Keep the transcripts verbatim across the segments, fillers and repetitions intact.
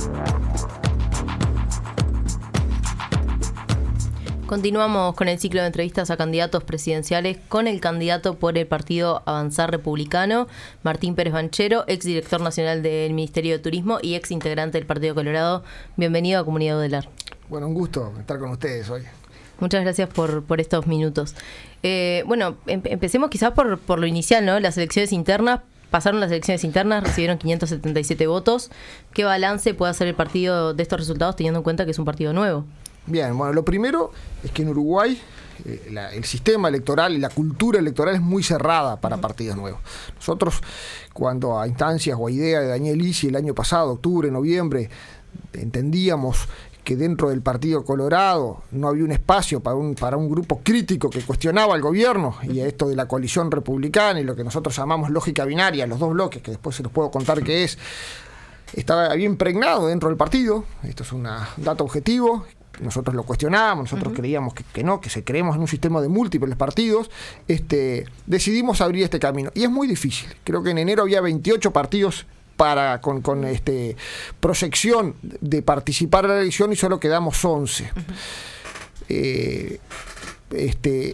Continuamos con el ciclo de entrevistas a candidatos presidenciales con el candidato por el partido Avanzar Republicano, Martín Pérez Banchero, exdirector nacional del Ministerio de Turismo y ex integrante del Partido Colorado. Bienvenido a Comunidad Udelar. Bueno, un gusto estar con ustedes hoy. Muchas gracias por, por estos minutos. Eh, bueno, em- empecemos quizás por, por lo inicial, ¿no? Las elecciones internas. Pasaron las elecciones internas, recibieron quinientos setenta y siete votos. ¿Qué balance puede hacer el partido de estos resultados teniendo en cuenta que es un partido nuevo? Bien, bueno, lo primero es que en Uruguay eh, la, el sistema electoral y la cultura electoral es muy cerrada para partidos nuevos. Nosotros, cuando a instancias o a idea de Daniel Isi el año pasado, octubre, noviembre, entendíamos que dentro del Partido Colorado no había un espacio para un, para un grupo crítico que cuestionaba al gobierno y a esto de la coalición republicana y lo que nosotros llamamos lógica binaria, los dos bloques, que después se los puedo contar qué es, estaba había impregnado dentro del partido. Esto es un dato objetivo. Nosotros lo cuestionábamos, nosotros uh-huh. creíamos que, que no, que se creemos en un sistema de múltiples partidos. Este, decidimos abrir este camino. Y es muy difícil. Creo que en enero había veintiocho partidos para con, con este, proyección de participar en la elección y solo quedamos once. Uh-huh. Eh, este...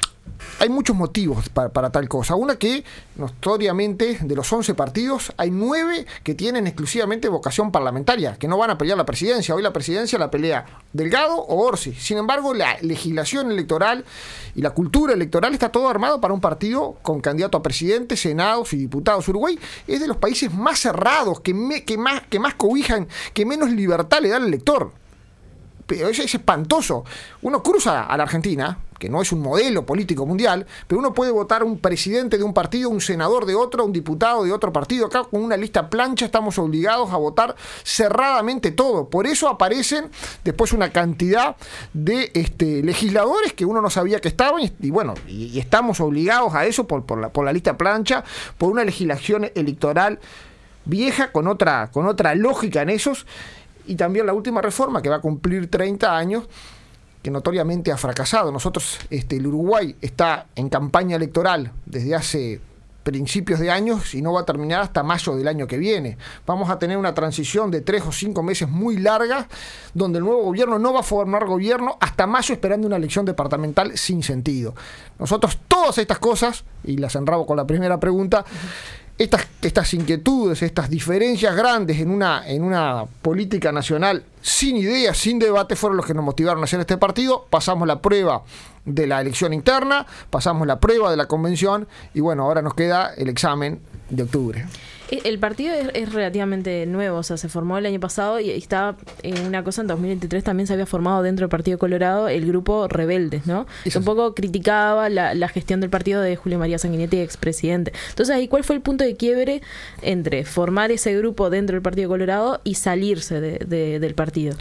Hay muchos motivos para, para tal cosa. Una que, notoriamente, de los once partidos, hay nueve que tienen exclusivamente vocación parlamentaria, que no van a pelear la presidencia. Hoy la presidencia la pelea Delgado o Orsi. Sin embargo, la legislación electoral y la cultura electoral está todo armado para un partido con candidato a presidente, senados y diputados. Uruguay es de los países más cerrados, que, me, que, más, que más cobijan, que menos libertad le da al elector. Pero es, es espantoso. Uno cruza a la Argentina, que no es un modelo político mundial, pero uno puede votar un presidente de un partido, un senador de otro, un diputado de otro partido. Acá con una lista plancha estamos obligados a votar cerradamente todo. Por eso aparecen después una cantidad de este, legisladores que uno no sabía que estaban y, y bueno, y, y estamos obligados a eso por, por, la, por la lista plancha, por una legislación electoral vieja con otra, con otra lógica en esos. Y también la última reforma que va a cumplir treinta años, que notoriamente ha fracasado. Nosotros, este, el Uruguay está en campaña electoral desde hace principios de años y no va a terminar hasta mayo del año que viene. Vamos a tener una transición de tres o cinco meses muy larga, donde el nuevo gobierno no va a formar gobierno hasta mayo, esperando una elección departamental sin sentido. Nosotros todas estas cosas, y las enrabo con la primera pregunta, Estas, estas inquietudes, estas diferencias grandes en una, en una política nacional sin ideas, sin debate, fueron los que nos motivaron a hacer este partido. Pasamos la prueba de la elección interna, pasamos la prueba de la convención y bueno, ahora nos queda el examen de octubre. El partido es, es relativamente nuevo, o sea, se formó el año pasado y estaba en una cosa, en dos mil veintitrés también se había formado dentro del Partido Colorado el grupo Rebeldes, ¿no? Que un poco criticaba la, la gestión del partido de Julio María Sanguinetti, expresidente. Entonces, ahí, ¿cuál fue el punto de quiebre entre formar ese grupo dentro del Partido Colorado y salirse de, de, del partido?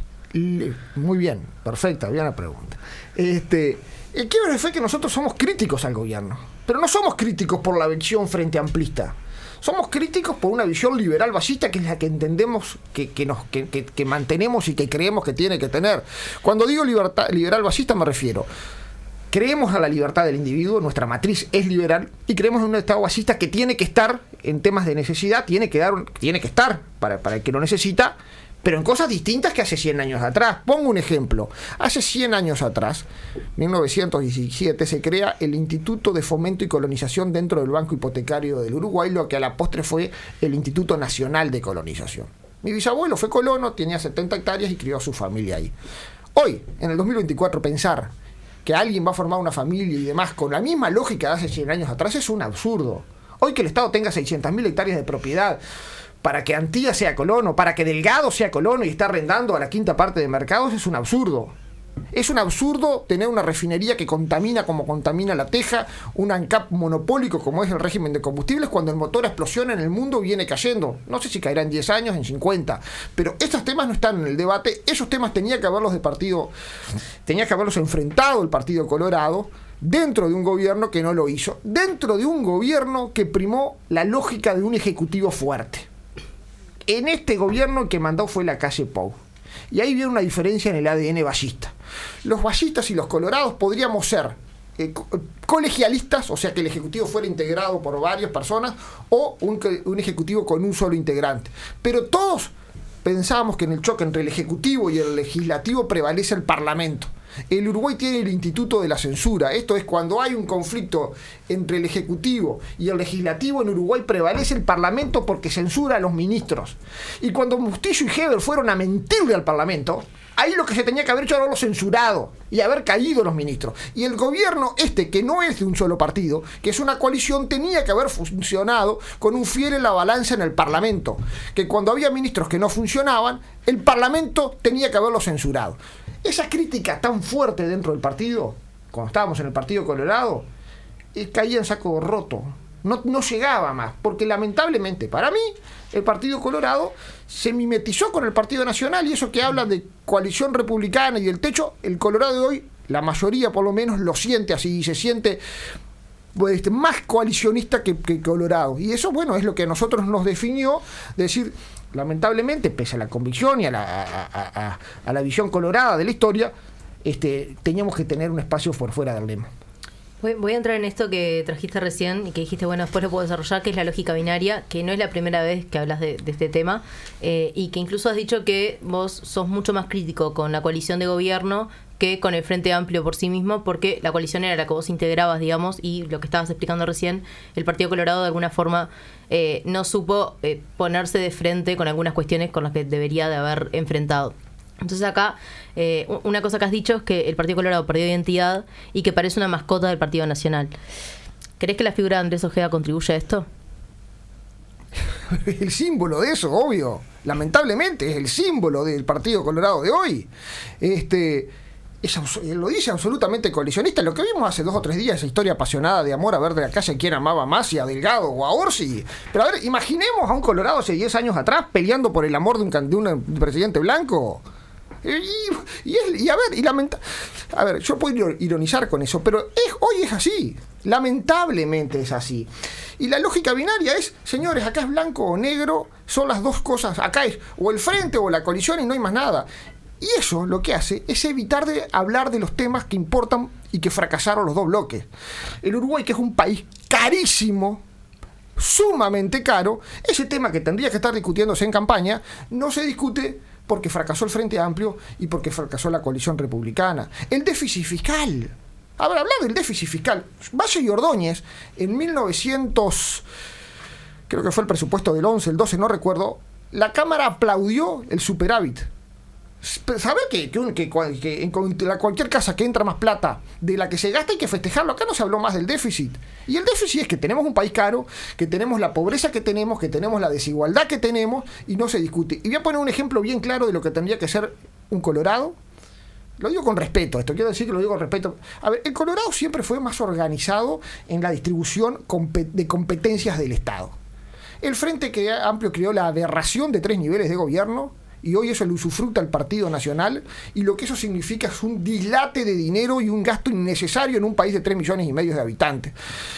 Muy bien, perfecta, bien la pregunta. Este, el quiebre fue que nosotros somos críticos al gobierno, pero no somos críticos por la visión frente amplista. Somos críticos por una visión liberal bajista, que es la que entendemos que, que, nos, que, que, que mantenemos y que creemos que tiene que tener. Cuando digo libertad, liberal bajista me refiero, creemos a la libertad del individuo, nuestra matriz es liberal, y creemos en un Estado bajista que tiene que estar en temas de necesidad, tiene que, dar, tiene que estar para, para el que lo necesita, pero en cosas distintas que hace cien años atrás. Pongo un ejemplo. Hace cien años atrás, mil novecientos diecisiete, se crea el Instituto de Fomento y Colonización dentro del Banco Hipotecario del Uruguay, lo que a la postre fue el Instituto Nacional de Colonización. Mi bisabuelo fue colono, tenía setenta hectáreas y crió a su familia ahí. Hoy, en el dos mil veinticuatro, pensar que alguien va a formar una familia y demás con la misma lógica de hace cien años atrás es un absurdo. Hoy que el Estado tenga seiscientas mil hectáreas de propiedad para que Antía sea colono, para que Delgado sea colono y está arrendando a la quinta parte de mercados, es un absurdo. Es un absurdo tener una refinería que contamina como contamina La Teja, un ANCAP monopólico como es el régimen de combustibles, cuando el motor a explosión en el mundo viene cayendo. No sé si caerá en diez años, en cincuenta, pero estos temas no están en el debate. Esos temas tenía que haberlos de partido, tenía que haberlos enfrentado el Partido Colorado, dentro de un gobierno que no lo hizo, dentro de un gobierno que primó la lógica de un ejecutivo fuerte. En este gobierno el que mandó fue la calle Pou. Y ahí viene una diferencia en el A D N ballista. Los ballistas y los colorados podríamos ser eh, colegialistas, o sea que el ejecutivo fuera integrado por varias personas, o un, un ejecutivo con un solo integrante. Pero todos pensábamos que en el choque entre el Ejecutivo y el Legislativo prevalece el Parlamento. El Uruguay tiene el Instituto de la Censura. Esto es, cuando hay un conflicto entre el Ejecutivo y el Legislativo, en Uruguay prevalece el Parlamento porque censura a los ministros. Y cuando Bustillo y Heber fueron a mentirle al Parlamento, ahí lo que se tenía que haber hecho era haberlo censurado y haber caído los ministros. Y el gobierno este, que no es de un solo partido, que es una coalición, tenía que haber funcionado con un fiel en la balanza en el Parlamento. Que cuando había ministros que no funcionaban, el Parlamento tenía que haberlo censurado. Esa crítica tan fuerte dentro del partido, cuando estábamos en el Partido Colorado, eh, caía en saco roto. No, no llegaba más, porque lamentablemente para mí el Partido Colorado se mimetizó con el Partido Nacional, y eso que habla de coalición republicana y del techo, el Colorado de hoy, la mayoría por lo menos lo siente así, y se siente pues, más coalicionista que, que Colorado. Y eso, bueno, es lo que a nosotros nos definió, decir, lamentablemente, pese a la convicción y a la, a, a, a, a la visión colorada de la historia, este, teníamos que tener un espacio por fuera del lema. Voy, voy a entrar en esto que trajiste recién y que dijiste, bueno, después lo puedo desarrollar, que es la lógica binaria, que no es la primera vez que hablas de, de este tema, eh, y que incluso has dicho que vos sos mucho más crítico con la coalición de gobierno que con el Frente Amplio por sí mismo, porque la coalición era la que vos integrabas, digamos, y lo que estabas explicando recién, el Partido Colorado de alguna forma eh, no supo eh, ponerse de frente con algunas cuestiones con las que debería de haber enfrentado. Entonces acá, eh, una cosa que has dicho es que el Partido Colorado perdió identidad y que parece una mascota del Partido Nacional. ¿Crees que la figura de Andrés Ojeda contribuye a esto? El símbolo de eso, obvio. Lamentablemente es el símbolo del Partido Colorado de hoy. Este, es, lo dice absolutamente coalicionista. Lo que vimos hace dos o tres días, esa historia apasionada de amor a ver de la calle quién amaba más, si a Delgado o a Orsi. Pero a ver, imaginemos a un Colorado hace diez años atrás peleando por el amor de un, de un presidente blanco. Y, y, es, y a ver, y lamenta, a ver, yo puedo ironizar con eso, pero es, hoy es así, lamentablemente es así. Y la lógica binaria es, señores, acá es blanco o negro, son las dos cosas, acá es o el frente o la coalición y no hay más nada. Y eso lo que hace es evitar de hablar de los temas que importan y que fracasaron los dos bloques. El Uruguay, que es un país carísimo, sumamente caro, ese tema que tendría que estar discutiéndose en campaña, no se discute porque fracasó el Frente Amplio y porque fracasó la coalición republicana. El déficit fiscal. A ver, hablar del déficit fiscal. Valle y Ordóñez, en mil novecientos, creo que fue el presupuesto del once, el doce, no recuerdo, la Cámara aplaudió el superávit. Saber que, que, que, que en cualquier casa que entra más plata de la que se gasta hay que festejarlo. Acá no se habló más del déficit. Y el déficit es que tenemos un país caro, que tenemos la pobreza que tenemos, que tenemos la desigualdad que tenemos y no se discute. Y voy a poner un ejemplo bien claro de lo que tendría que ser un Colorado. Lo digo con respeto, esto quiero decir que lo digo con respeto. A ver, el Colorado siempre fue más organizado en la distribución de competencias del Estado. El Frente Amplio creó la aberración de tres niveles de gobierno, y hoy eso lo usufructa el Partido Nacional, y lo que eso significa es un dislate de dinero y un gasto innecesario en un país de tres millones y medio de habitantes.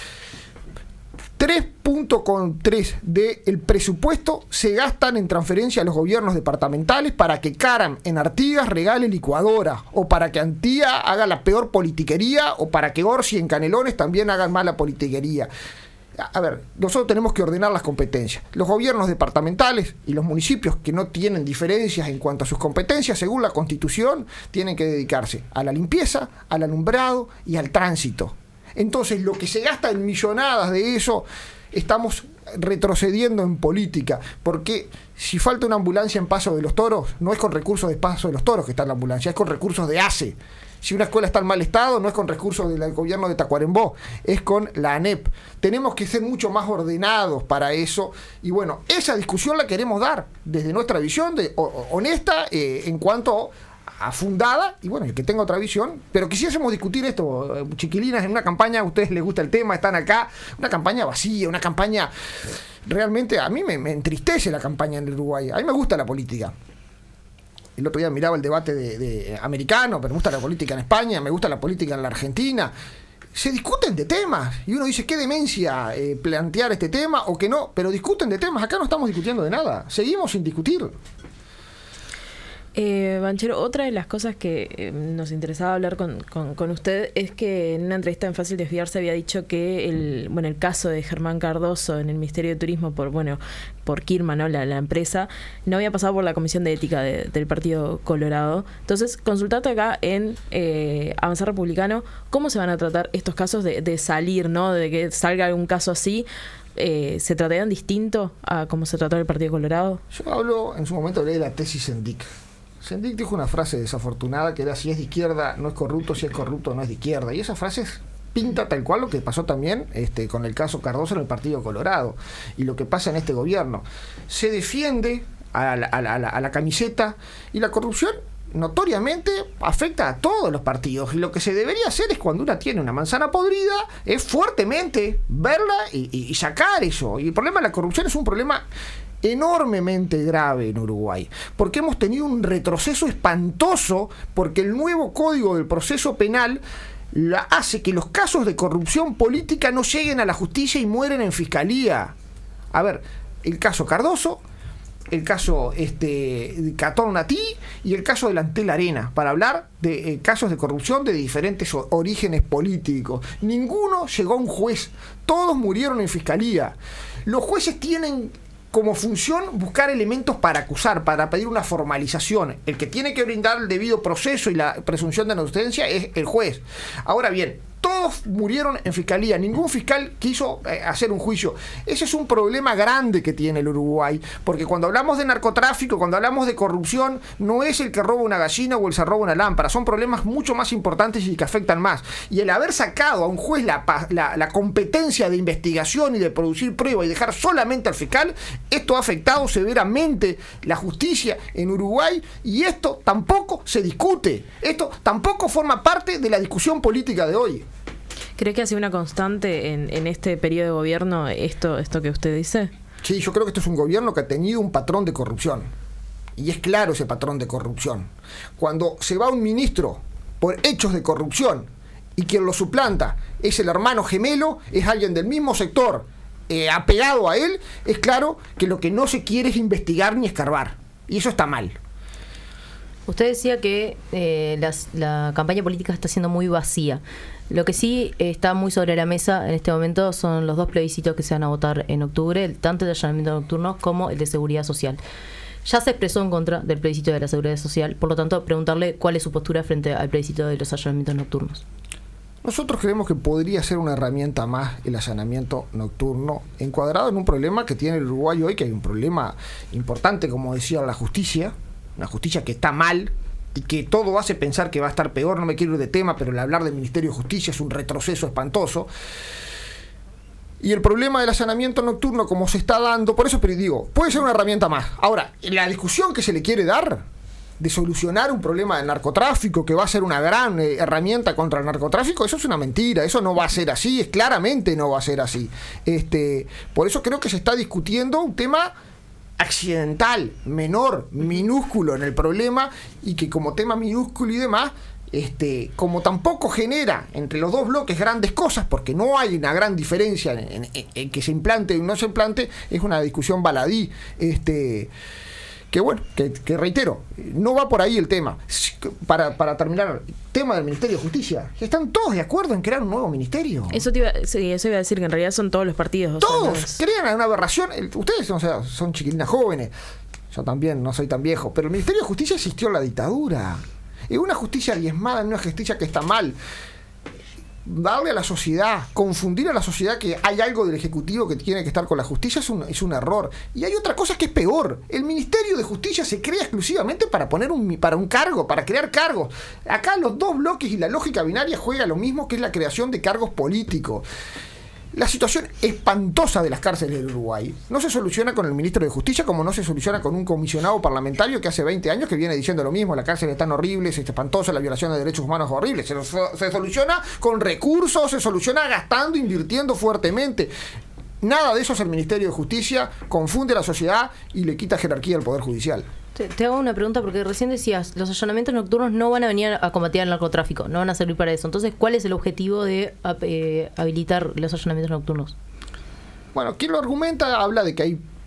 tres punto tres del presupuesto se gastan en transferencia a los gobiernos departamentales para que Caram en Artigas regale licuadora, o para que Antía haga la peor politiquería, o para que Orsi en Canelones también hagan mala politiquería. A ver, nosotros tenemos que ordenar las competencias. Los gobiernos departamentales y los municipios que no tienen diferencias en cuanto a sus competencias, según la Constitución, tienen que dedicarse a la limpieza, al alumbrado y al tránsito. Entonces, lo que se gasta en millonadas de eso, estamos retrocediendo en política, porque si falta una ambulancia en Paso de los Toros, no es con recursos de Paso de los Toros que está en la ambulancia, es con recursos de A C E. Si una escuela está en mal estado, no es con recursos del gobierno de Tacuarembó, es con la ANEP. Tenemos que ser mucho más ordenados para eso. Y bueno, esa discusión la queremos dar desde nuestra visión de, o, honesta eh, en cuanto a fundada, y bueno, el que tenga otra visión, pero quisiésemos discutir esto, chiquilinas, en una campaña, a ustedes les gusta el tema, están acá, una campaña vacía, una campaña, realmente a mí me, me entristece la campaña en Uruguay, a mí me gusta la política. El otro día miraba el debate de, de americano, pero me gusta la política en España, me gusta la política en la Argentina. Se discuten de temas y uno dice qué demencia eh, plantear este tema o que no, pero discuten de temas. Acá no estamos discutiendo de nada, seguimos sin discutir. Eh, Banchero, otra de las cosas que eh, nos interesaba hablar con, con, con usted es que en una entrevista en Fácil Desviarse había dicho que el bueno el caso de Germán Cardoso en el Ministerio de Turismo por bueno por Kirma, ¿no? la, la empresa, no había pasado por la Comisión de Ética de, del Partido Colorado. Entonces, consultate acá en eh, Avanzar Republicano cómo se van a tratar estos casos de, de salir, ¿no? De que salga algún caso así. Eh, ¿Se tratarían distinto a cómo se trató el Partido Colorado? Yo hablo, en su momento hablé de la tesis Sendik. Sendik dijo una frase desafortunada que era: si es de izquierda no es corrupto, si es corrupto no es de izquierda. Y esa frase pinta tal cual lo que pasó también este, con el caso Cardoso en el Partido Colorado y lo que pasa en este gobierno. Se defiende a la, a la, a la, a la camiseta, y la corrupción notoriamente afecta a todos los partidos, y lo que se debería hacer es, cuando una tiene una manzana podrida, es fuertemente verla y, y, y sacar eso. Y el problema de la corrupción es un problema enormemente grave en Uruguay, porque hemos tenido un retroceso espantoso, porque el nuevo Código del Proceso Penal la hace que los casos de corrupción política no lleguen a la justicia y mueren en fiscalía. A ver, el caso Cardoso, el caso este, Catón Natí y el caso de Antel Arena, para hablar de eh, casos de corrupción de diferentes o- orígenes políticos. Ninguno llegó a un juez, todos murieron en fiscalía. Los jueces tienen como función buscar elementos para acusar, para pedir una formalización. El que tiene que brindar el debido proceso y la presunción de inocencia es el juez. Ahora bien, todos murieron en fiscalía, ningún fiscal quiso eh, hacer un juicio. Ese es un problema grande que tiene el Uruguay, porque cuando hablamos de narcotráfico, cuando hablamos de corrupción, no es el que roba una gallina o el que roba una lámpara, son problemas mucho más importantes y que afectan más. Y el haber sacado a un juez la, la, la competencia de investigación y de producir pruebas y dejar solamente al fiscal, esto ha afectado severamente la justicia en Uruguay, y esto tampoco se discute, esto tampoco forma parte de la discusión política de hoy. ¿Cree que ha sido una constante en, en este periodo de gobierno esto, esto que usted dice? Sí, yo creo que este es un gobierno que ha tenido un patrón de corrupción. Y es claro ese patrón de corrupción. Cuando se va un ministro por hechos de corrupción y quien lo suplanta es el hermano gemelo, es alguien del mismo sector eh, apegado a él, es claro que lo que no se quiere es investigar ni escarbar. Y eso está mal. Usted decía que eh, las, la campaña política está siendo muy vacía. Lo que sí está muy sobre la mesa en este momento son los dos plebiscitos que se van a votar en octubre, tanto el de allanamiento nocturno como el de seguridad social. Ya se expresó en contra del plebiscito de la seguridad social, por lo tanto, preguntarle cuál es su postura frente al plebiscito de los allanamientos nocturnos. Nosotros creemos que podría ser una herramienta más el allanamiento nocturno, encuadrado en un problema que tiene el Uruguay hoy, que hay un problema importante, como decía, la justicia, una justicia que está mal y que todo hace pensar que va a estar peor. No me quiero ir de tema, pero el hablar del Ministerio de Justicia es un retroceso espantoso. Y el problema del allanamiento nocturno, como se está dando, por eso pero digo, puede ser una herramienta más. Ahora, la discusión que se le quiere dar de solucionar un problema del narcotráfico, que va a ser una gran eh, herramienta contra el narcotráfico, eso es una mentira, eso no va a ser así, es claramente no va a ser así. Este, por eso creo que se está discutiendo un tema accidental, menor, minúsculo en el problema, y que como tema minúsculo y demás, este, como tampoco genera entre los dos bloques grandes cosas, porque no hay una gran diferencia en, en, en que se implante o no se implante, es una discusión baladí, este, que bueno, que, que reitero, no va por ahí el tema. Para, para terminar, tema del Ministerio de Justicia, ¿están todos de acuerdo en crear un nuevo ministerio? Eso te iba, sí, eso iba a decir, que en realidad son todos los partidos. Todos, o sea, no es... crean una aberración. Ustedes o sea, son chiquilinas jóvenes, yo también no soy tan viejo, pero el Ministerio de Justicia existió en la dictadura. Es una justicia diezmada, una justicia que está mal. Darle a la sociedad, confundir a la sociedad que hay algo del Ejecutivo que tiene que estar con la justicia es un, es un error. Y hay otra cosa que es peor. El Ministerio de Justicia se crea exclusivamente para poner un, para un cargo, para crear cargos. Acá los dos bloques y la lógica binaria juega lo mismo, que es la creación de cargos políticos. La situación espantosa de las cárceles del Uruguay no se soluciona con el ministro de Justicia, como no se soluciona con un comisionado parlamentario que hace veinte años que viene diciendo lo mismo: la cárcel es tan horrible, es espantosa, la violación de derechos humanos es horrible. Se, se soluciona con recursos, se soluciona gastando, invirtiendo fuertemente. Nada de eso es el Ministerio de Justicia, confunde a la sociedad y le quita jerarquía al Poder Judicial. Te, te hago una pregunta, porque recién decías, los allanamientos nocturnos no van a venir a combatir el narcotráfico, no van a servir para eso. Entonces, ¿cuál es el objetivo de eh, habilitar los allanamientos nocturnos? Bueno, quien lo argumenta habla de que hay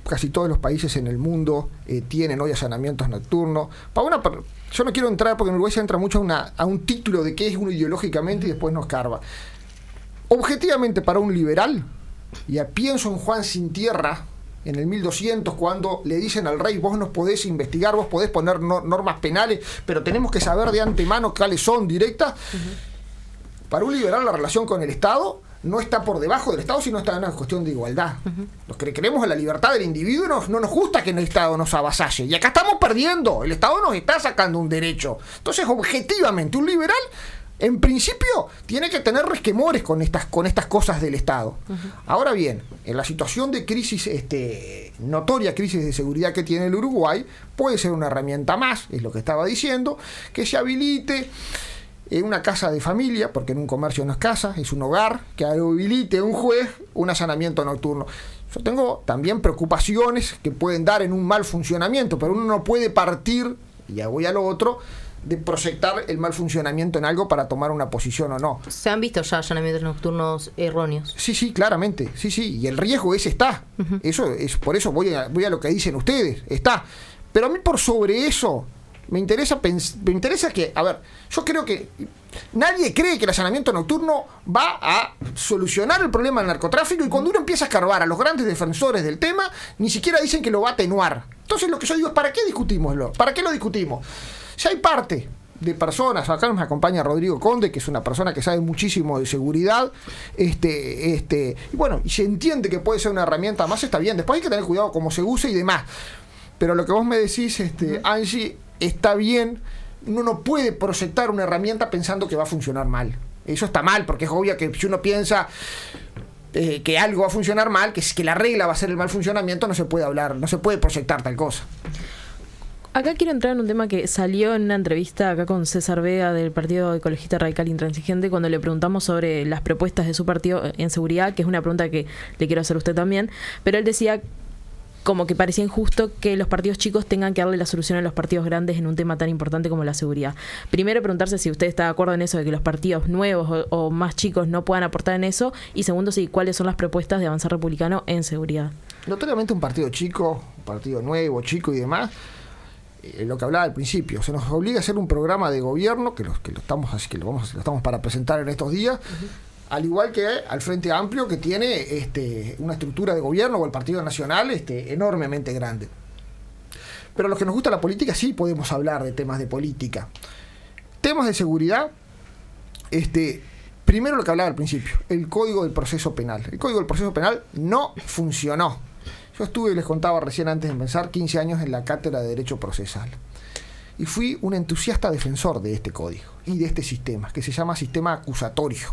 casi todos los países en el mundo eh, tienen hoy allanamientos nocturnos. Para una, yo no quiero entrar, porque en Uruguay se entra mucho a, una, a un título de qué es uno ideológicamente y después nos carva. Objetivamente, para un liberal, ya pienso en Juan Sin Tierra, en el mil doscientos, cuando le dicen al rey, vos nos podés investigar, vos podés poner no, normas penales, pero tenemos que saber de antemano cuáles son directas. Uh-huh. Para un liberal, la relación con el Estado no está por debajo del Estado, sino está en una cuestión de igualdad. Uh-huh. Los que creemos en la libertad del individuo, no, no nos gusta que el Estado nos avasalle. Y acá estamos perdiendo. El Estado nos está sacando un derecho. Entonces, objetivamente, un liberal, en principio, tiene que tener resquemores con estas, con estas cosas del Estado. Uh-huh. Ahora bien, en la situación de crisis, este, notoria crisis de seguridad que tiene el Uruguay, puede ser una herramienta más, es lo que estaba diciendo, que se habilite en una casa de familia, porque en un comercio no es casa, es un hogar, que habilite un juez un allanamiento nocturno. Yo tengo también preocupaciones que pueden dar en un mal funcionamiento, pero uno no puede partir, y ya voy a lo otro, de proyectar el mal funcionamiento en algo para tomar una posición o no. ¿Se han visto ya allanamientos nocturnos erróneos? Sí, sí, claramente, sí, sí, y el riesgo ese está. Uh-huh. Eso es, por eso voy a, voy a lo que dicen ustedes, está. Pero a mí por sobre eso me interesa pens- me interesa que, a ver, yo creo que nadie cree que el allanamiento nocturno va a solucionar el problema del narcotráfico, y cuando uno empieza a escarbar a los grandes defensores del tema, ni siquiera dicen que lo va a atenuar. Entonces lo que yo digo es, ¿para qué discutimoslo? ¿Para qué lo discutimos? Si hay parte de personas, acá nos acompaña Rodrigo Conde, que es una persona que sabe muchísimo de seguridad, este, este, y bueno, y se entiende que puede ser una herramienta más, está bien, después hay que tener cuidado cómo se use y demás. Pero lo que vos me decís, este, Angie, está bien. Uno no puede proyectar una herramienta pensando que va a funcionar mal. Eso está mal, porque es obvio que si uno piensa eh, que algo va a funcionar mal, que, que la regla va a ser el mal funcionamiento, no se puede hablar, no se puede proyectar tal cosa. Acá quiero entrar en un tema que salió en una entrevista acá con César Vega del Partido Ecologista Radical Intransigente, cuando le preguntamos sobre las propuestas de su partido en seguridad, que es una pregunta que le quiero hacer a usted también, pero él decía como que parecía injusto que los partidos chicos tengan que darle la solución a los partidos grandes en un tema tan importante como la seguridad. Primero, preguntarse si usted está de acuerdo en eso, de que los partidos nuevos o, o más chicos no puedan aportar en eso, y segundo, si cuáles son las propuestas de Avanzar Republicano en seguridad. Notoriamente un partido chico, un partido nuevo, chico y demás, eh, lo que hablaba al principio, se nos obliga a hacer un programa de gobierno, que lo, que lo estamos así que lo vamos lo estamos para presentar en estos días, uh-huh. Al igual que al Frente Amplio, que tiene este, una estructura de gobierno, o el Partido Nacional, este, enormemente grande. Pero a los que nos gusta la política sí podemos hablar de temas de política. Temas de seguridad, este, primero lo que hablaba al principio, el Código del Proceso Penal. El Código del Proceso Penal no funcionó. Yo estuve, les contaba recién antes de empezar, quince años en la cátedra de Derecho Procesal. Y fui un entusiasta defensor de este código y de este sistema, que se llama sistema acusatorio.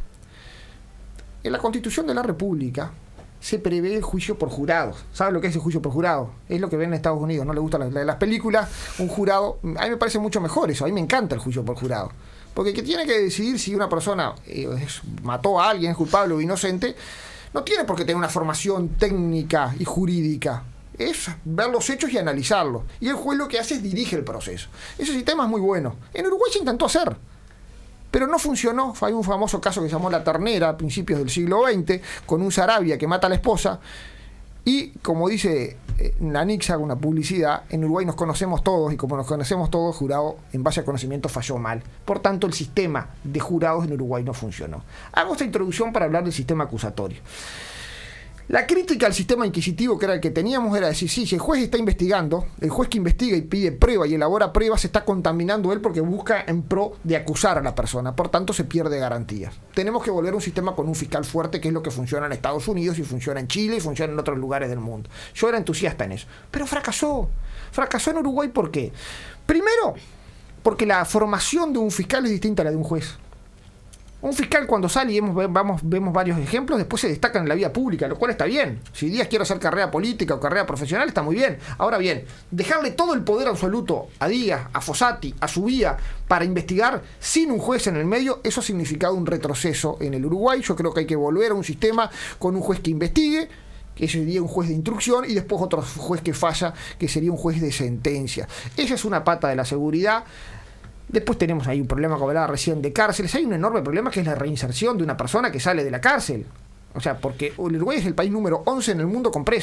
En la Constitución de la República se prevé el juicio por jurados. ¿Saben lo que es el juicio por jurado? Es lo que ven en Estados Unidos, no les gustan las, las películas, un jurado. A mí me parece mucho mejor eso, a mí me encanta el juicio por jurado. Porque el que tiene que decidir si una persona eh, mató a alguien, es culpable o inocente, no tiene por qué tener una formación técnica y jurídica. Es ver los hechos y analizarlos. Y el juez lo que hace es dirige el proceso. Ese sistema es muy bueno. En Uruguay se intentó hacer, pero no funcionó. Hay un famoso caso que se llamó La Ternera, a principios del siglo veinte, con un Sarabia que mata a la esposa. Y como dice eh, Nanix, hago una publicidad, en Uruguay nos conocemos todos, y como nos conocemos todos, jurado en base a conocimiento falló mal. Por tanto, el sistema de jurados en Uruguay no funcionó. Hago esta introducción para hablar del sistema acusatorio. La crítica al sistema inquisitivo, que era el que teníamos, era decir, sí, si el juez está investigando, el juez que investiga y pide prueba y elabora pruebas, se está contaminando él porque busca en pro de acusar a la persona, por tanto se pierde garantías. Tenemos que volver a un sistema con un fiscal fuerte, que es lo que funciona en Estados Unidos y funciona en Chile y funciona en otros lugares del mundo. Yo era entusiasta en eso, pero fracasó. Fracasó en Uruguay, ¿por qué? Primero, porque la formación de un fiscal es distinta a la de un juez. Un fiscal, cuando sale, y hemos, vamos, vemos varios ejemplos, después se destaca en la vida pública, lo cual está bien. Si Díaz quiere hacer carrera política o carrera profesional, está muy bien. Ahora bien, dejarle todo el poder absoluto a Díaz, a Fossati, a Subía, para investigar sin un juez en el medio, eso ha significado un retroceso en el Uruguay. Yo creo que hay que volver a un sistema con un juez que investigue, que sería un juez de instrucción, y después otro juez que falla, que sería un juez de sentencia. Esa es una pata de la seguridad. Después tenemos ahí un problema, como hablaba recién, de cárceles. Hay un enorme problema que es la reinserción de una persona que sale de la cárcel. O sea, porque el Uruguay es el país número once en el mundo con presos.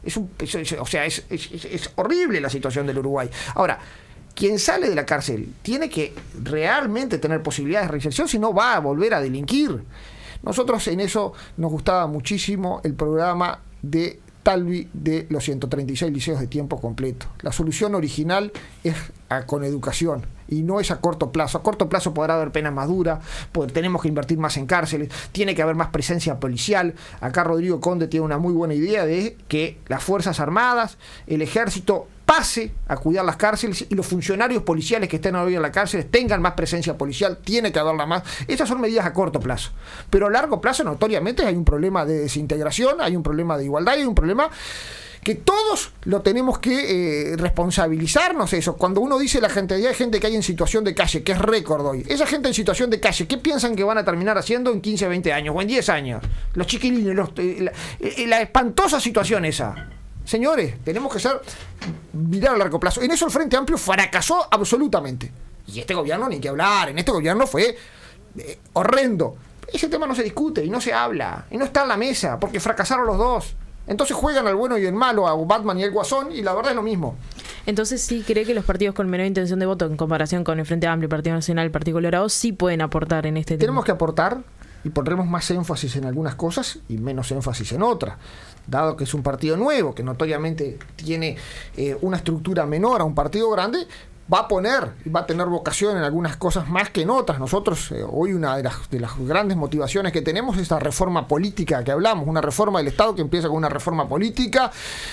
Es un, es, es, o sea, es, es, es horrible la situación del Uruguay. Ahora, quien sale de la cárcel tiene que realmente tener posibilidades de reinserción, si no va a volver a delinquir. Nosotros en eso nos gustaba muchísimo el programa de Talvi de los ciento treinta y seis liceos de tiempo completo. La solución original es a, con educación y no es a corto plazo. A corto plazo podrá haber penas más duras, pues tenemos que invertir más en cárceles, tiene que haber más presencia policial. Acá Rodrigo Conde tiene una muy buena idea de que las Fuerzas Armadas, el Ejército pase a cuidar las cárceles y los funcionarios policiales que estén hoy en la cárcel tengan más presencia policial, tiene que haberla más. Esas son medidas a corto plazo, pero a largo plazo notoriamente hay un problema de desintegración, hay un problema de igualdad, hay un problema que todos lo tenemos que eh, responsabilizarnos eso. Cuando uno dice la gente, hay gente que hay en situación de calle, que es récord hoy, esa gente en situación de calle, ¿qué piensan que van a terminar haciendo en quince, veinte años o en diez años? Los chiquilines, los, eh, la, eh, la espantosa situación esa. Señores, tenemos que ser mirar a largo plazo. En eso el Frente Amplio fracasó absolutamente. Y este gobierno ni que hablar. En este gobierno fue eh, horrendo. Ese tema no se discute y no se habla. Y no está en la mesa porque fracasaron los dos. Entonces juegan al bueno y al malo, a Batman y al Guasón, y la verdad es lo mismo. Entonces sí cree que los partidos con menor intención de voto en comparación con el Frente Amplio, el Partido Nacional, el Partido Colorado, sí pueden aportar en este tema. Tenemos que aportar y pondremos más énfasis en algunas cosas y menos énfasis en otras. Dado que es un partido nuevo, que notoriamente tiene eh, una estructura menor a un partido grande, va a poner y va a tener vocación en algunas cosas más que en otras. Nosotros, eh, hoy una de las, de las grandes motivaciones que tenemos es esta reforma política que hablamos, una reforma del Estado que empieza con una reforma política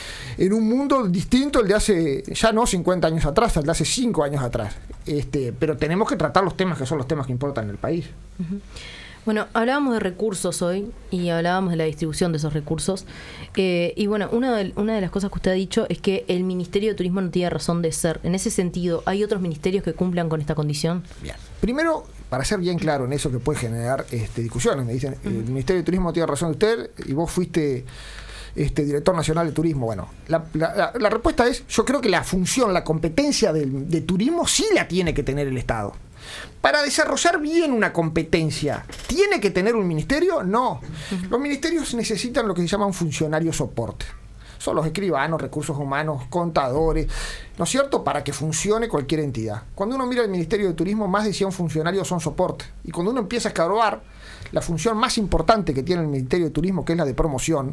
en un mundo distinto, el de hace, ya no cincuenta años atrás, el de hace cinco años atrás. Este, pero tenemos que tratar los temas que son los temas que importan en el país. Uh-huh. Bueno, hablábamos de recursos hoy y hablábamos de la distribución de esos recursos. Eh, y bueno, una de, una de las cosas que usted ha dicho es que el Ministerio de Turismo no tiene razón de ser. En ese sentido, ¿hay otros ministerios que cumplan con esta condición? Bien. Primero, para ser bien claro en eso que puede generar este, discusiones, me dicen, uh-huh. El Ministerio de Turismo no tiene razón de usted y vos fuiste este, director nacional de turismo. Bueno, la, la, la, la respuesta es, yo creo que la función, la competencia del, de turismo sí la tiene que tener el Estado. Para desarrollar bien una competencia, ¿tiene que tener un ministerio? No. Los ministerios necesitan lo que se llama un funcionario soporte. Son los escribanos, recursos humanos, contadores, ¿no es cierto?, para que funcione cualquier entidad. Cuando uno mira el Ministerio de Turismo, más de cien funcionarios son soporte. Y cuando uno empieza a escarbar, la función más importante que tiene el Ministerio de Turismo, que es la de promoción,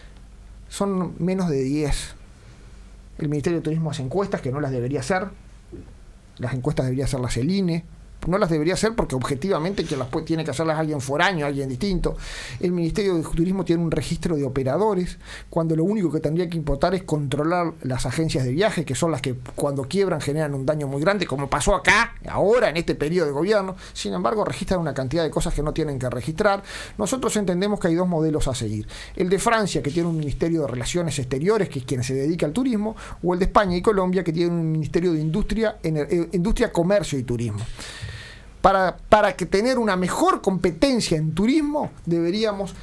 son menos de diez. El Ministerio de Turismo hace encuestas que no las debería hacer. Las encuestas debería hacerlas el I N E. No las debería hacer porque objetivamente quien las puede, tiene que hacerlas alguien foráneo, alguien distinto. El Ministerio de Turismo tiene un registro de operadores, cuando lo único que tendría que importar es controlar las agencias de viaje, que son las que cuando quiebran generan un daño muy grande, como pasó acá, ahora, en este periodo de gobierno. Sin embargo, registran una cantidad de cosas que no tienen que registrar. Nosotros entendemos que hay dos modelos a seguir. El de Francia, que tiene un Ministerio de Relaciones Exteriores, que es quien se dedica al turismo, o el de España y Colombia, que tiene un Ministerio de Industria, eh, Industria, Comercio y Turismo. Para, para que tener una mejor competencia en turismo, deberíamos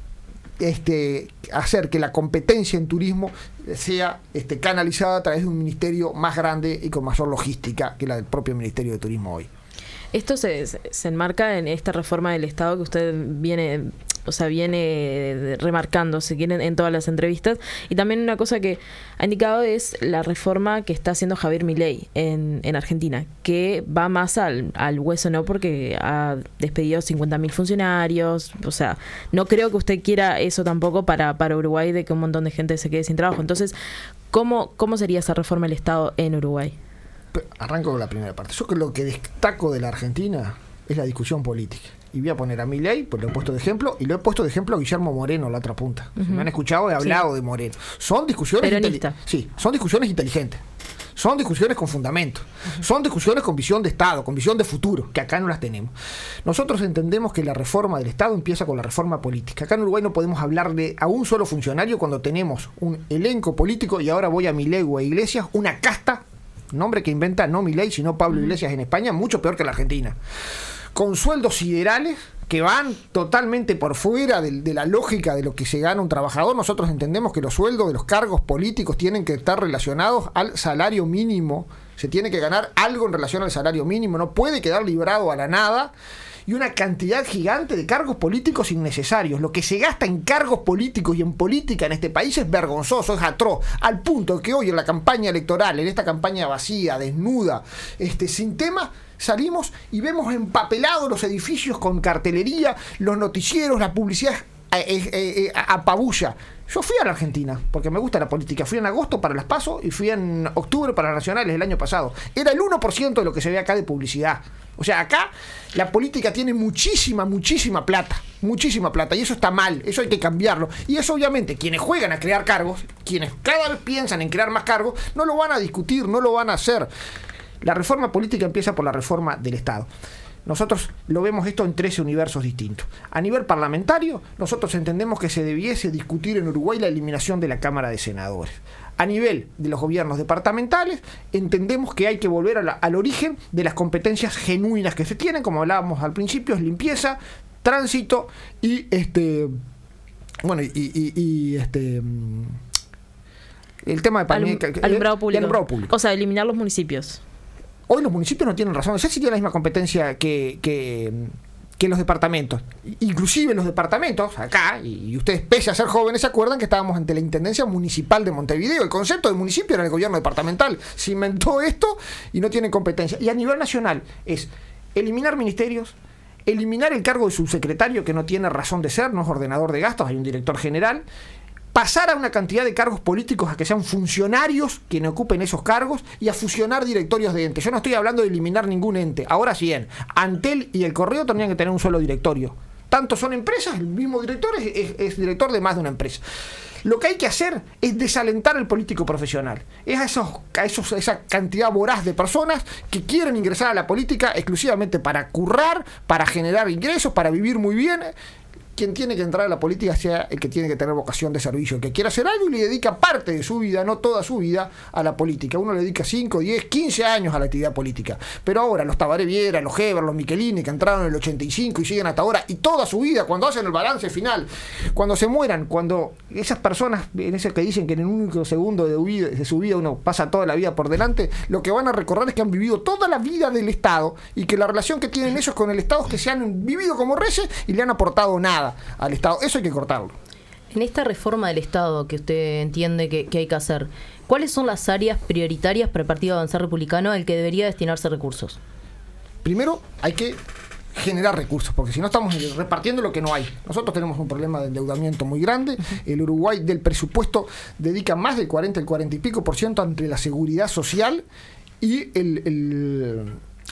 este, hacer que la competencia en turismo sea este, canalizada a través de un ministerio más grande y con mayor logística que la del propio Ministerio de Turismo hoy. Esto se, se enmarca en esta reforma del Estado que usted viene, o sea, viene remarcando, si quieren, en todas las entrevistas. Y también una cosa que ha indicado es la reforma que está haciendo Javier Milei en, en Argentina, que va más al, al hueso, ¿no? Porque ha despedido cincuenta mil funcionarios. O sea, no creo que usted quiera eso tampoco para, para Uruguay, de que un montón de gente se quede sin trabajo. Entonces, ¿cómo, cómo sería esa reforma del Estado en Uruguay? Arranco con la primera parte. Yo creo que lo que destaco de la Argentina es la discusión política. Y voy a poner a Milei, pues lo he puesto de ejemplo, y lo he puesto de ejemplo a Guillermo Moreno, la otra punta. Uh-huh. Si me han escuchado, he hablado sí. de Moreno. Son discusiones inteli- sí, son discusiones inteligentes. Son discusiones con fundamento. Uh-huh. Son discusiones con visión de Estado, con visión de futuro, que acá no las tenemos. Nosotros entendemos que la reforma del Estado empieza con la reforma política. Acá en Uruguay no podemos hablarle a un solo funcionario cuando tenemos un elenco político, y ahora voy a Milei o a Iglesias, una casta, nombre que inventa no Milei, sino Pablo Iglesias en España, mucho peor que la Argentina, con sueldos siderales que van totalmente por fuera de, de la lógica de lo que se gana un trabajador. Nosotros entendemos que los sueldos de los cargos políticos tienen que estar relacionados al salario mínimo, se tiene que ganar algo en relación al salario mínimo, no puede quedar librado a la nada. y una cantidad gigante de cargos políticos innecesarios. Lo que se gasta en cargos políticos y en política en este país es vergonzoso, es atroz, al punto que hoy en la campaña electoral, en esta campaña vacía, desnuda, este, sin tema, salimos y vemos empapelados los edificios con cartelería, los noticieros, la publicidad eh, eh, eh, apabulla. Yo fui a la Argentina, porque me gusta la política. Fui en agosto para las PASO y fui en octubre para las nacionales el año pasado. Era el uno por ciento de lo que se ve acá de publicidad. O sea, acá la política tiene muchísima, muchísima plata. Muchísima plata. Y eso está mal. Eso hay que cambiarlo. Y eso obviamente, quienes juegan a crear cargos, quienes cada vez piensan en crear más cargos, no lo van a discutir, no lo van a hacer. La reforma política empieza por la reforma del Estado. Nosotros lo vemos esto en trece universos distintos. A nivel parlamentario, nosotros entendemos que se debiese discutir en Uruguay la eliminación de la Cámara de Senadores. A nivel de los gobiernos departamentales, entendemos que hay que volver a la, al origen de las competencias genuinas que se tienen, como hablábamos al principio, es limpieza, tránsito y este bueno y, y, y este el tema de Alum, alumbrado, público. alumbrado público. O sea, eliminar los municipios. Hoy los municipios no tienen razón, no sé si tienen la misma competencia que, que, que los departamentos. Inclusive los departamentos, acá, y, y ustedes pese a ser jóvenes se acuerdan que estábamos ante la Intendencia Municipal de Montevideo. El concepto de municipio era el gobierno departamental. Se inventó esto y no tienen competencia. Y a nivel nacional es eliminar ministerios, eliminar el cargo de subsecretario que no tiene razón de ser, no es ordenador de gastos, hay un director general. Pasar a una cantidad de cargos políticos a que sean funcionarios quienes ocupen esos cargos y a fusionar directorios de entes. Yo no estoy hablando de eliminar ningún ente. Ahora sí bien, Antel y el Correo tendrían que tener un solo directorio. Tanto son empresas, el mismo director es, es, es director de más de una empresa. Lo que hay que hacer es desalentar al político profesional. Es a, esos, a esos, esa cantidad voraz de personas que quieren ingresar a la política exclusivamente para currar, para generar ingresos, para vivir muy bien. Quien tiene que entrar a la política sea el que tiene que tener vocación de servicio, el que quiera hacer algo y le dedica parte de su vida, no toda su vida, a la política. Uno le dedica cinco, diez, quince años a la actividad política. Pero ahora los Tabaré Viera, los Heber, los Michelini, que entraron en el ochenta y cinco y siguen hasta ahora, y toda su vida, cuando hacen el balance final, cuando se mueran, cuando esas personas, en ese que dicen que en un único segundo de, vida, de su vida uno pasa toda la vida por delante, lo que van a recordar es que han vivido toda la vida del Estado y que la relación que tienen ellos con el Estado es que se han vivido como reyes y le han aportado nada al Estado. Eso hay que cortarlo. En esta reforma del Estado que usted entiende que, que hay que hacer, ¿cuáles son las áreas prioritarias para el Partido Avanzar Republicano al que debería destinarse recursos? Primero, hay que generar recursos, porque si no estamos repartiendo lo que no hay. Nosotros tenemos un problema de endeudamiento muy grande. El Uruguay del presupuesto dedica más del cuarenta, el cuarenta y pico por ciento entre la seguridad social y el, el,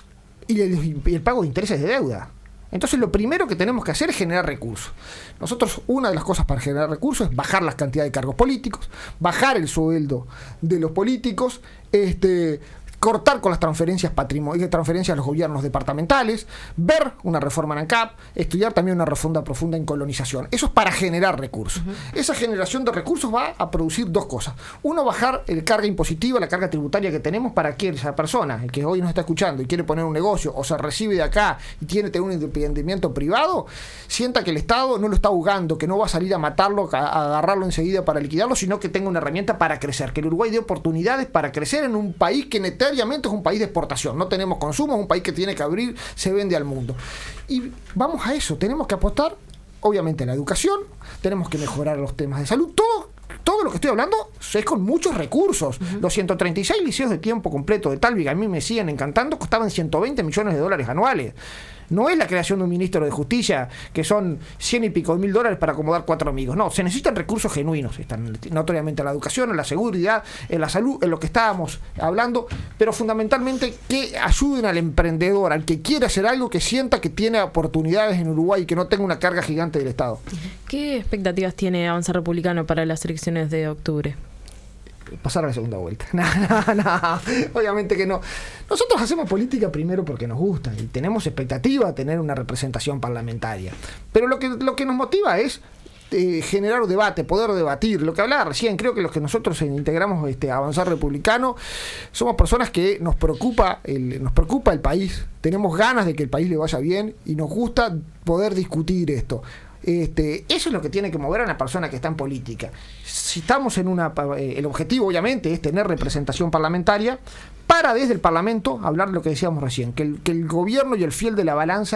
y el, y el pago de intereses de deuda. Entonces lo primero que tenemos que hacer es generar recursos. Nosotros, una de las cosas para generar recursos es bajar la cantidad de cargos políticos, bajar el sueldo de los políticos, este cortar con las transferencias patrimoniales, transferencias a los gobiernos departamentales, ver una reforma en ANCAP, estudiar también una reforma profunda en colonización. Eso es para generar recursos. Uh-huh. Esa generación de recursos va a producir dos cosas. Uno, bajar la carga impositiva, la carga tributaria que tenemos para que esa persona, el que hoy nos está escuchando y quiere poner un negocio o se recibe de acá y tiene que tener un emprendimiento privado, sienta que el Estado no lo está ahogando, que no va a salir a matarlo, a, a agarrarlo enseguida para liquidarlo, sino que tenga una herramienta para crecer, que el Uruguay dé oportunidades para crecer en un país que netamente es un país de exportación, no tenemos consumo, es un país que tiene que abrir, se vende al mundo. Y vamos a eso, tenemos que apostar, obviamente, a la educación, tenemos que mejorar los temas de salud, todo, todo lo que estoy hablando es con muchos recursos. Uh-huh. Los ciento treinta y seis liceos de tiempo completo de Talvi, a mí me siguen encantando, costaban ciento veinte millones de dólares anuales. No es la creación de un ministro de justicia que son cien y pico mil dólares para acomodar cuatro amigos. No, se necesitan recursos genuinos. Están notoriamente en la educación, en la seguridad, en la salud, en lo que estábamos hablando, pero fundamentalmente que ayuden al emprendedor, al que quiera hacer algo, que sienta que tiene oportunidades en Uruguay y que no tenga una carga gigante del Estado. ¿Qué expectativas tiene Avanzar Republicano para las elecciones de octubre? Pasar a la segunda vuelta. No, no, no. Obviamente que no. Nosotros hacemos política primero porque nos gusta y tenemos expectativa de tener una representación parlamentaria. Pero lo que, lo que nos motiva es eh, generar debate, poder debatir. Lo que hablaba recién, creo que los que nosotros integramos este Avanzar Republicano somos personas que nos preocupa el, nos preocupa el país. Tenemos ganas de que el país le vaya bien y nos gusta poder discutir esto. Este, eso es lo que tiene que mover a una persona que está en política. Si estamos en una, eh, el objetivo obviamente es tener representación parlamentaria para desde el Parlamento hablar de lo que decíamos recién, que el, que el gobierno y el fiel de la balanza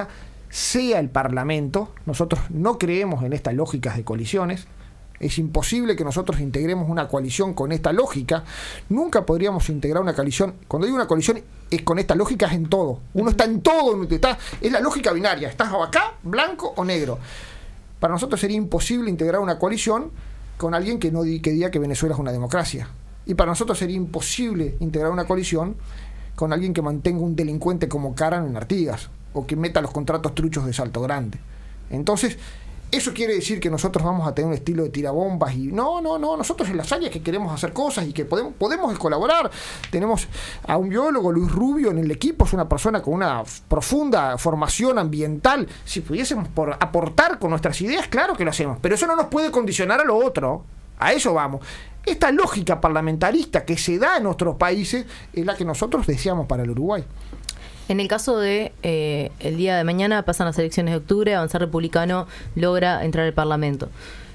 sea el Parlamento. Nosotros no creemos en estas lógicas de coaliciones. Es imposible que nosotros integremos una coalición con esta lógica. Nunca podríamos integrar una coalición. Cuando digo una coalición, es con esta lógica, es en todo. Uno está en todo, está, es la lógica binaria. Estás acá, blanco o negro. Para nosotros sería imposible integrar una coalición con alguien que no di, que diga que Venezuela es una democracia. Y para nosotros sería imposible integrar una coalición con alguien que mantenga un delincuente como Caran en Artigas, o que meta los contratos truchos de Salto Grande. Entonces, eso quiere decir que nosotros vamos a tener un estilo de tirabombas y no, no, no, nosotros en las áreas que queremos hacer cosas y que podemos, podemos colaborar. Tenemos a un biólogo, Luis Rubio, en el equipo, es una persona con una profunda formación ambiental. Si pudiésemos por aportar con nuestras ideas, claro que lo hacemos, pero eso no nos puede condicionar a lo otro. A eso vamos. Esta lógica parlamentarista que se da en nuestros países es la que nosotros deseamos para el Uruguay. En el caso de eh, el día de mañana pasan las elecciones de octubre, Avanzar Republicano logra entrar al Parlamento.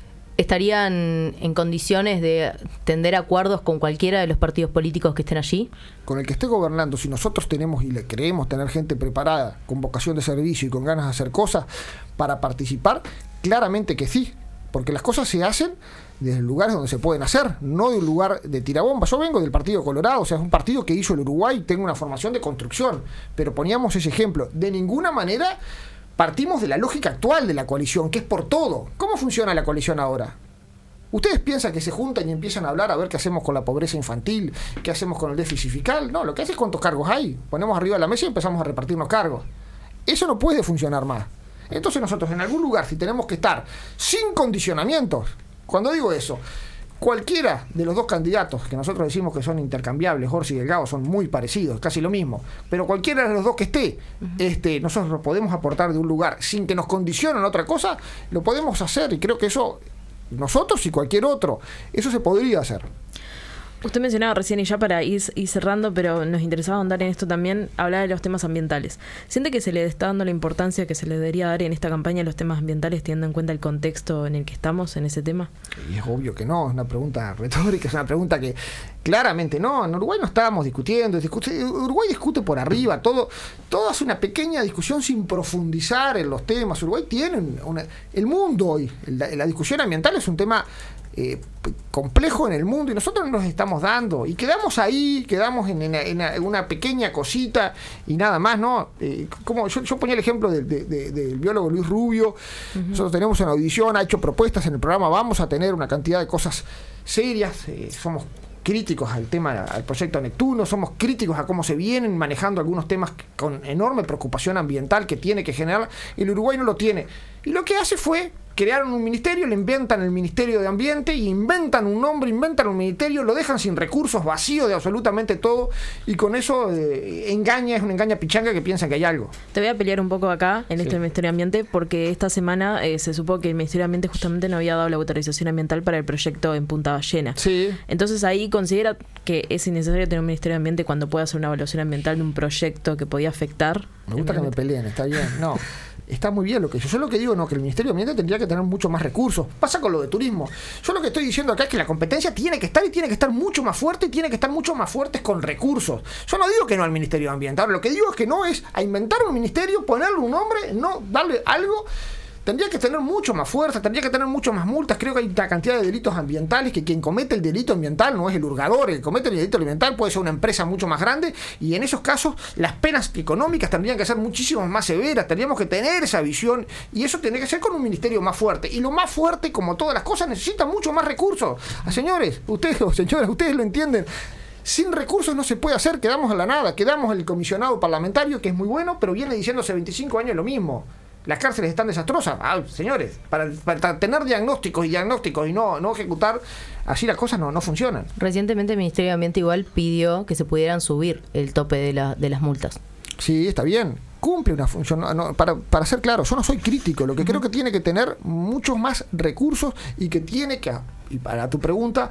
¿Estarían en condiciones de tender a acuerdos con cualquiera de los partidos políticos que estén allí? Con el que esté gobernando, si nosotros tenemos y le creemos tener gente preparada, con vocación de servicio y con ganas de hacer cosas para participar, claramente que sí, porque las cosas se hacen desde lugares donde se pueden hacer, no de un lugar de tirabombas. Yo vengo del Partido Colorado, o sea, es un partido que hizo el Uruguay, tengo una formación de construcción, pero poníamos ese ejemplo. De ninguna manera partimos de la lógica actual de la coalición, que es por todo. ¿Cómo funciona la coalición ahora? ¿Ustedes piensan que se juntan y empiezan a hablar a ver qué hacemos con la pobreza infantil, qué hacemos con el déficit fiscal? No, lo que hace es cuántos cargos hay. Ponemos arriba de la mesa y empezamos a repartirnos cargos. Eso no puede funcionar más. Entonces nosotros en algún lugar, si tenemos que estar sin condicionamientos, cuando digo eso, cualquiera de los dos candidatos, que nosotros decimos que son intercambiables, Orsi y Delgado, son muy parecidos, casi lo mismo, pero cualquiera de los dos que esté, uh-huh. este, nosotros lo podemos aportar de un lugar sin que nos condicionen otra cosa, lo podemos hacer, y creo que eso, nosotros y cualquier otro, eso se podría hacer. Usted mencionaba recién, y ya para ir, ir cerrando, pero nos interesaba ahondar en esto también, hablar de los temas ambientales. ¿Siente que se le está dando la importancia que se le debería dar en esta campaña a los temas ambientales, teniendo en cuenta el contexto en el que estamos en ese tema? Y es obvio que no, es una pregunta retórica, es una pregunta que claramente no. En Uruguay no estábamos discutiendo, discute, Uruguay discute por arriba, todo, todo hace una pequeña discusión sin profundizar en los temas. Uruguay tiene una, el mundo hoy, la, la discusión ambiental es un tema Eh, complejo en el mundo y nosotros nos estamos dando y quedamos ahí, quedamos en, en, en una pequeña cosita y nada más, ¿no? Eh, como yo, yo ponía el ejemplo del de, de, de biólogo Luis Rubio. Uh-huh. Nosotros tenemos una audición, ha hecho propuestas en el programa, vamos a tener una cantidad de cosas serias, eh, somos críticos al tema, al proyecto Neptuno, somos críticos a cómo se vienen manejando algunos temas con enorme preocupación ambiental que tiene que generar, el Uruguay no lo tiene, y lo que hace fue crearon un ministerio, le inventan el Ministerio de Ambiente y inventan un nombre, inventan un ministerio, lo dejan sin recursos, vacío de absolutamente todo, y con eso eh, engaña, es una engaña pichanga que piensan que hay algo. Te voy a pelear un poco acá en sí. este Ministerio de Ambiente, porque esta semana eh, se supo que el Ministerio de Ambiente justamente no había dado la autorización ambiental para el proyecto en Punta Ballena. Sí. Entonces ahí considera que es innecesario tener un Ministerio de Ambiente cuando pueda hacer una evaluación ambiental de un proyecto que podía afectar. Me gusta que me peleen, está bien, no. Está muy bien lo que yo, yo lo que digo, no, que el Ministerio de Ambiente tendría que tener mucho más recursos. Pasa con lo de turismo. Yo lo que estoy diciendo acá es que la competencia tiene que estar y tiene que estar mucho más fuerte y tiene que estar mucho más fuerte con recursos. Yo no digo que no al Ministerio de Ambiente. Ahora, lo que digo es que no es a inventar un ministerio, ponerle un nombre, no darle algo. Tendría que tener mucho más fuerza, tendría que tener mucho más multas. Creo que hay una cantidad de delitos ambientales que quien comete el delito ambiental no es el hurgador, el que comete el delito ambiental puede ser una empresa mucho más grande, y en esos casos las penas económicas tendrían que ser muchísimo más severas. Tendríamos que tener esa visión, y eso tendría que ser con un ministerio más fuerte, y lo más fuerte, como todas las cosas, necesita mucho más recursos. Ah, señores, ustedes, oh, señoras, ustedes lo entienden. Sin recursos no se puede hacer, quedamos a la nada, quedamos el comisionado parlamentario, que es muy bueno, pero viene diciendo hace veinticinco años lo mismo. Las cárceles están desastrosas. Ah, señores, para, para tener diagnósticos y diagnósticos y no, no ejecutar, así las cosas no, no funcionan. Recientemente el Ministerio de Ambiente igual pidió que se pudieran subir el tope de, la, de las multas. Sí, está bien. Cumple una función. No, no, para, para ser claro, yo no soy crítico. Lo que uh-huh. creo que tiene que tener muchos más recursos y que tiene que, y para tu pregunta,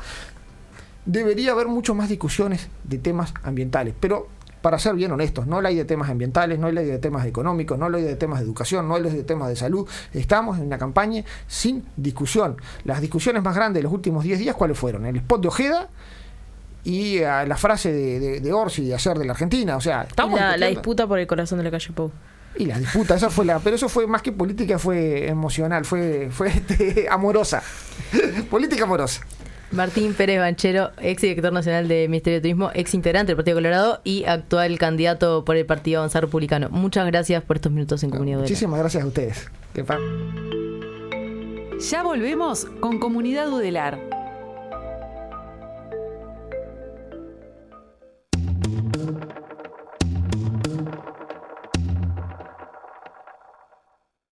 debería haber mucho más discusiones de temas ambientales. Pero para ser bien honestos, no hay de temas ambientales, no hay de temas económicos, no hay de temas de educación, no hay de temas de salud. Estamos en una campaña sin discusión. Las discusiones más grandes de los últimos diez días, ¿cuáles fueron? El spot de Ojeda y uh, la frase de, de, de Orsi de ayer de la Argentina. O sea, estamos la, la disputa por el corazón de la calle Pou. Y la disputa, esa fue la, pero eso fue más que política, fue emocional, fue, fue este, amorosa. Política amorosa. Martín Pérez Banchero, ex director nacional de Ministerio de Turismo, ex integrante del Partido Colorado y actual candidato por el Partido Avanzar Republicano. Muchas gracias por estos minutos en Comunidad Udelar. Muchísimas gracias a ustedes. Ya volvemos con Comunidad Udelar.